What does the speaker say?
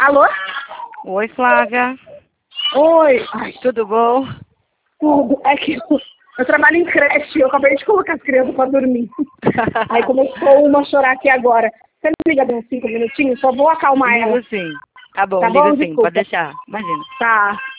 Alô? Oi, Flávia. Oi. Ai, Tudo bom? tudo. É que eu trabalho em creche, eu acabei de colocar as crianças pra dormir. Aí começou uma a chorar aqui agora. Você me liga de uns 5 minutinhos? Só vou acalmar ela. Ligo sim. Tá bom, Tá ligo bom? sim. Desculpa. Pode deixar. Imagina. Tá.